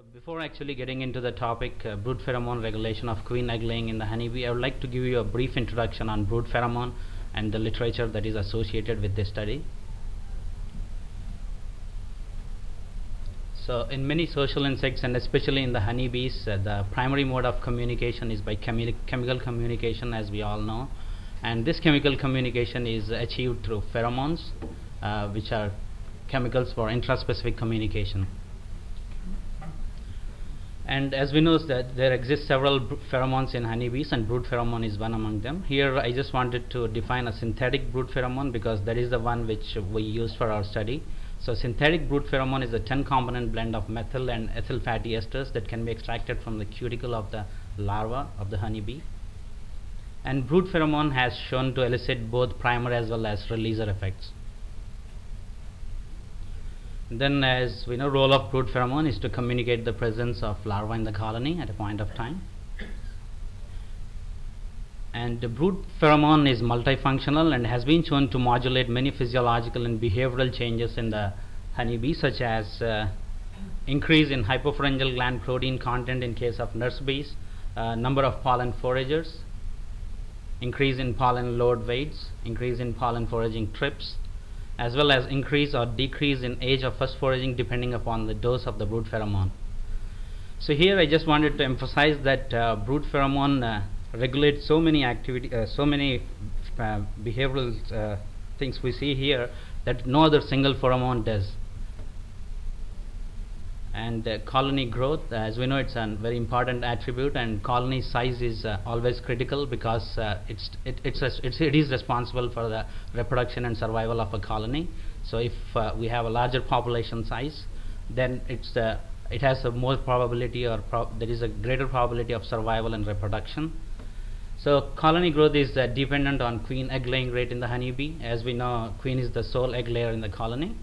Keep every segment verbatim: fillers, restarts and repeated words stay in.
So before actually getting into the topic, uh, brood pheromone regulation of queen egg laying in the honeybee, I would like to give you a brief introduction on brood pheromone and the literature that is associated with this study. So in many social insects and especially in the honeybees, uh, the primary mode of communication is by chemi chemical communication, as we all know, and this chemical communication is achieved through pheromones, uh, which are chemicals for intraspecific communication. And as we know that there exist several pheromones in honeybees, and brood pheromone is one among them. Here I just wanted to define a synthetic brood pheromone because that is the one which we use for our study. So synthetic brood pheromone is a ten component blend of methyl and ethyl fatty esters that can be extracted from the cuticle of the larva of the honeybee. And brood pheromone has shown to elicit both primer as well as releaser effects. Then, as we know, role of brood pheromone is to communicate the presence of larvae in the colony at a point of time. And the brood pheromone is multifunctional and has been shown to modulate many physiological and behavioral changes in the honeybee, such as uh, increase in hypopharyngeal gland protein content in case of nurse bees, uh, number of pollen foragers, increase in pollen load weights, increase in pollen foraging trips, as well as increase or decrease in age of first foraging depending upon the dose of the brood pheromone. So here I just wanted to emphasize that uh, brood pheromone uh, regulates so many activity, uh, so many uh, behavioral uh, things we see here that no other single pheromone does. And uh, colony growth, uh, as we know, it's a very important attribute, and colony size is uh, always critical because uh, it's it, it's, a, it's it is responsible for the reproduction and survival of a colony. So if uh, we have a larger population size, then it's uh, it has a more probability, or pro there is a greater probability of survival and reproduction. So colony growth is uh, dependent on queen egg laying rate in the honeybee. As we know, queen is the sole egg layer in the colony.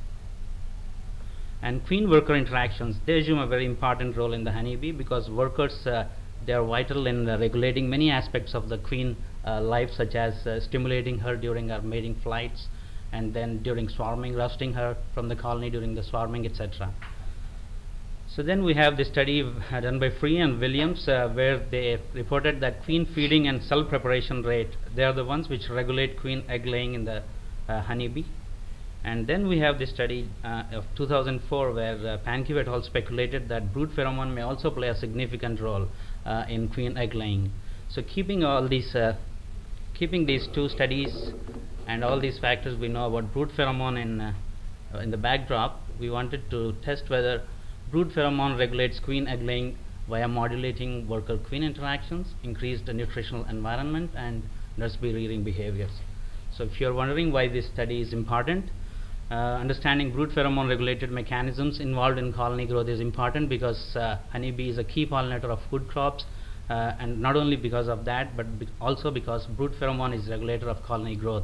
And queen worker interactions, they assume a very important role in the honeybee because workers, uh, they are vital in uh, regulating many aspects of the queen uh, life, such as uh, stimulating her during her mating flights, and then during swarming, rousting her from the colony during the swarming, et cetera. So then we have the study uh, done by Free and Williams, uh, where they reported that queen feeding and cell preparation rate, they are the ones which regulate queen egg laying in the uh, honeybee. And then we have the study uh, of two thousand four, where uh, Pankey et al. Speculated that brood pheromone may also play a significant role uh, in queen egg laying. So keeping all these, uh, keeping these two studies and all these factors we know about brood pheromone in uh, in the backdrop, we wanted to test whether brood pheromone regulates queen egg laying via modulating worker-queen interactions, increased the nutritional environment, and nurse bee rearing behaviors. So if you are wondering why this study is important, Uh, understanding brood pheromone regulated mechanisms involved in colony growth is important because uh, honeybee is a key pollinator of food crops, uh, and not only because of that, but be also because brood pheromone is regulator of colony growth.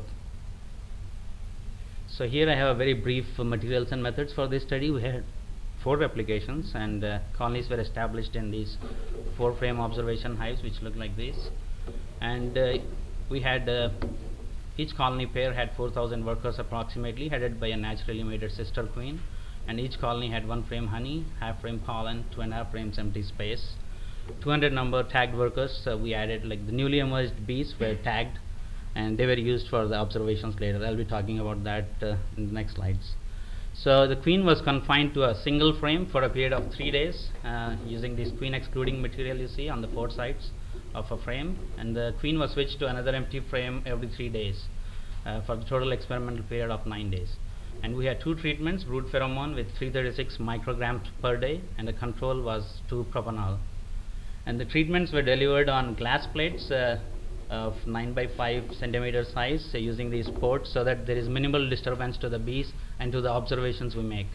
So here I have a very brief uh, materials and methods for this study. We had four replications, and uh, colonies were established in these four frame observation hives which look like this, and uh, we had uh, each colony pair had four thousand workers approximately, headed by a naturally mated sister queen, and each colony had one frame honey, half frame pollen, two and a half frames empty space. two hundred number tagged workers uh, we added, like the newly emerged bees were tagged, and they were used for the observations later. I'll be talking about that uh, in the next slides. So the queen was confined to a single frame for a period of three days uh, using this queen excluding material you see on the four sides of a frame, and the queen was switched to another empty frame every three days uh, for the total experimental period of nine days. And we had two treatments, brood pheromone with three hundred thirty-six micrograms per day, and the control was two propanol. And the treatments were delivered on glass plates uh, of nine by five centimeter size, uh, using these ports so that there is minimal disturbance to the bees and to the observations we make.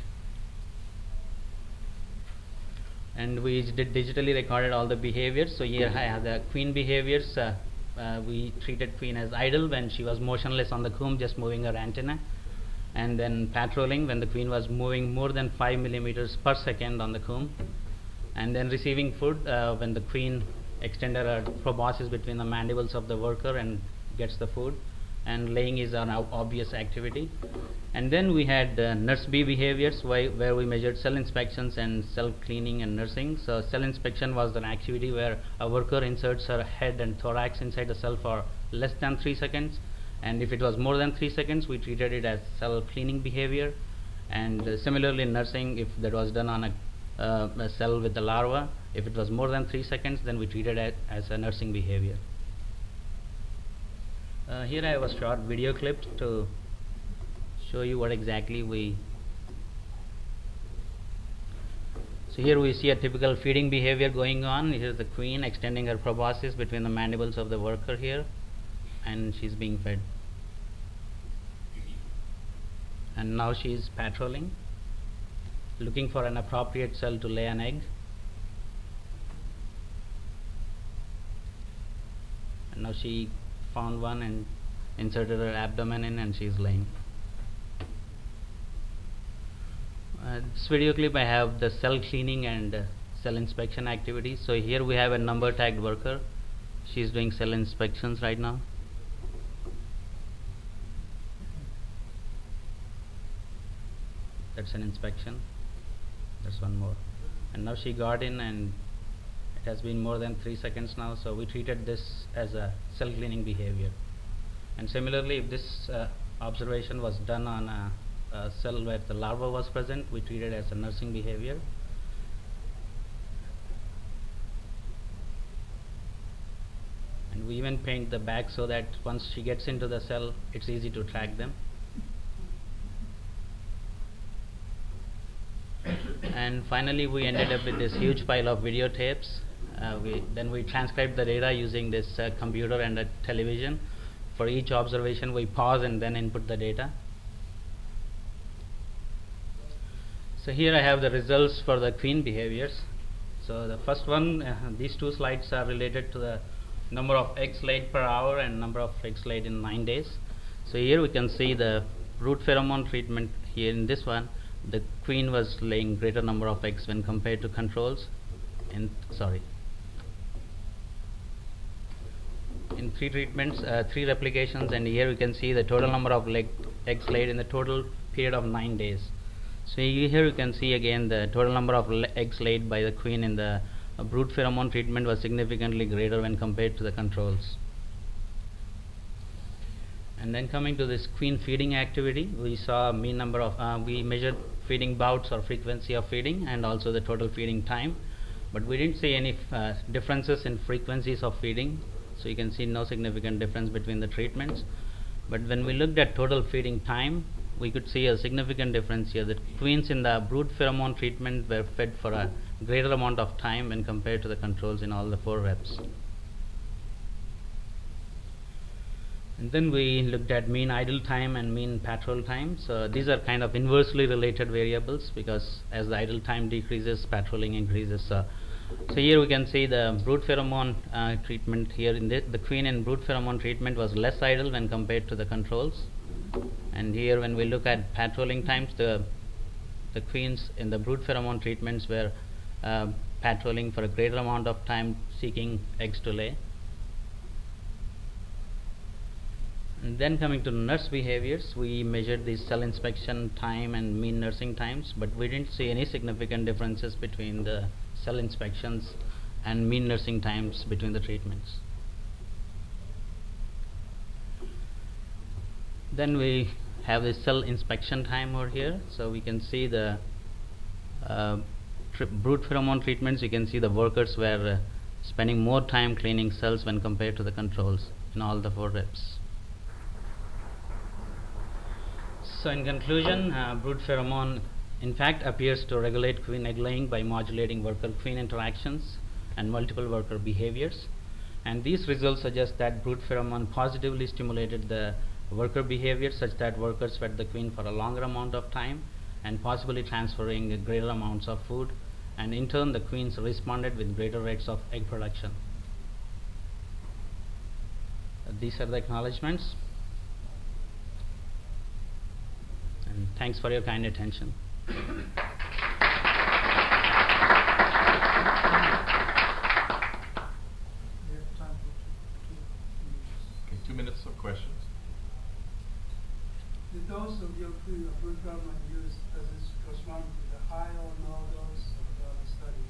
And we did digitally recorded all the behaviors. So here I have the queen behaviors. Uh, uh, we treated queen as idle when she was motionless on the comb, just moving her antenna, and then patrolling when the queen was moving more than five millimeters per second on the comb, and then receiving food uh, when the queen extended her proboscis between the mandibles of the worker and gets the food, and laying is an ob obvious activity. And then we had uh, nurse bee behaviors, why, where we measured cell inspections and cell cleaning and nursing. So cell inspection was an activity where a worker inserts her head and thorax inside the cell for less than three seconds, and if it was more than three seconds, we treated it as cell cleaning behavior. And uh, similarly in nursing, if that was done on a, uh, a cell with the larva, if it was more than three seconds, then we treated it as a nursing behavior. Uh, here I have a short video clip to show you what exactly we. So here we see a typical feeding behavior going on. Here is the queen extending her proboscis between the mandibles of the worker here, and she's being fed. And now she is patrolling, looking for an appropriate cell to lay an egg. And now she found one and inserted her abdomen in, and she is laying. Uh, this video clip I have the cell cleaning and uh, cell inspection activities. So here we have a number tagged worker. She is doing cell inspections right now. That's an inspection. That's one more. And now she got in, and it has been more than three seconds now, so we treated this as a cell cleaning behavior. And similarly, if this uh, observation was done on a Uh, cell where the larva was present, we treated as a nursing behavior. And we even paint the back so that once she gets into the cell, it's easy to track them. And finally we ended up with this huge pile of videotapes. Uh, we then we transcribed the data using this uh, computer and a television. For each observation we pause and then input the data. So here I have the results for the queen behaviors. So the first one, uh, these two slides are related to the number of eggs laid per hour and number of eggs laid in nine days. So here we can see the brood pheromone treatment. Here in this one, the queen was laying greater number of eggs when compared to controls. In sorry, in three treatments, uh, three replications, and here we can see the total number of leg eggs laid in the total period of nine days. So here you can see again the total number of eggs laid by the queen in the uh, brood pheromone treatment was significantly greater when compared to the controls. And then coming to this queen feeding activity, we saw a mean number of, uh, we measured feeding bouts or frequency of feeding and also the total feeding time, but we didn't see any uh, differences in frequencies of feeding. So you can see no significant difference between the treatments. But when we looked at total feeding time, we could see a significant difference here. The queens in the brood pheromone treatment were fed for a greater amount of time when compared to the controls in all the four reps. And then we looked at mean idle time and mean patrol time. So these are kind of inversely related variables, because as the idle time decreases, patrolling increases. Uh, so here we can see the brood pheromone uh, treatment. Here in the, the queen in brood pheromone treatment was less idle when compared to the controls. And here when we look at patrolling times, the the queens in the brood pheromone treatments were uh, patrolling for a greater amount of time, seeking eggs to lay. And then coming to nurse behaviors, we measured the cell inspection time and mean nursing times, but we didn't see any significant differences between the cell inspections and mean nursing times between the treatments. Then we have the cell inspection time over here. So we can see the uh, brood pheromone treatments. You can see the workers were uh, spending more time cleaning cells when compared to the controls in all the four reps. So in conclusion, uh, brood pheromone in fact appears to regulate queen egg laying by modulating worker-queen interactions and multiple worker behaviors. And these results suggest that brood pheromone positively stimulated the worker behavior such that workers fed the queen for a longer amount of time and possibly transferring greater amounts of food, and in turn the queens responded with greater rates of egg production. Uh, these are the acknowledgements, and thanks for your kind attention. Two minutes of questions.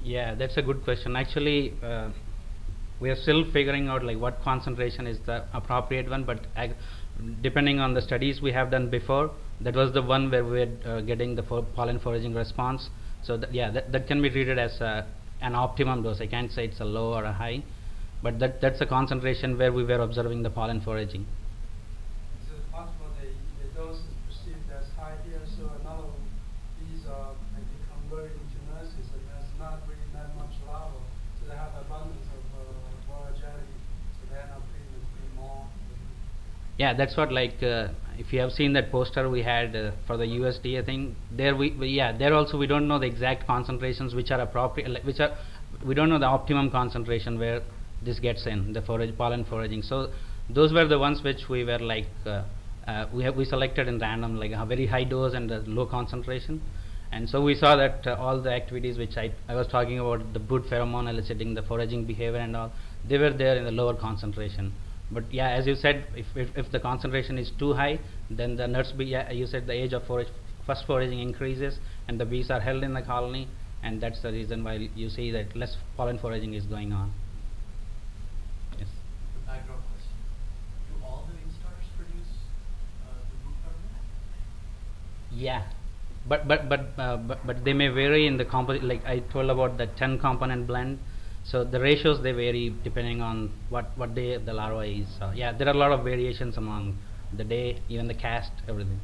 Yeah, that's a good question. Actually, uh, we are still figuring out like what concentration is the appropriate one, but ag- depending on the studies we have done before, that was the one where we were uh, getting the fo- pollen foraging response. So th- yeah, that, that can be treated as a, an optimum dose. I can't say it's a low or a high, but that that's a concentration where we were observing the pollen foraging. Is it possible the, the dose is perceived as high here, so another of these are maybe converted into nurses, and there's not really that much larva, so they have abundance of uh, volatility, so they're not treating the queen more. Yeah, that's what like uh, if you have seen that poster we had uh, for the U S D A thing, there we, we yeah there also we don't know the exact concentrations which are appropriate, like, which are we don't know the optimum concentration where this gets in the forage pollen foraging. So those were the ones which we were like uh, uh, we have we selected in random, like a very high dose and a low concentration. And so we saw that uh, all the activities which I, I was talking about, the good pheromone eliciting, the foraging behavior and all, they were there in the lower concentration. But yeah, as you said, if, if, if the concentration is too high, then the nuts bee, yeah, you said the age of forage, first foraging increases and the bees are held in the colony, and that's the reason why you see that less pollen foraging is going on. Yes. The background question. Do all the instars produce uh, the brood pheromone? Yeah, but but but, uh, but but they may vary in the composite. Like I told about the ten component blend, so the ratios they vary depending on what what day the larva is. So yeah, there are a lot of variations among the day, even the cast, everything.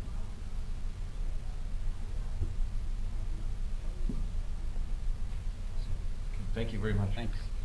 Thank you very much. Thanks.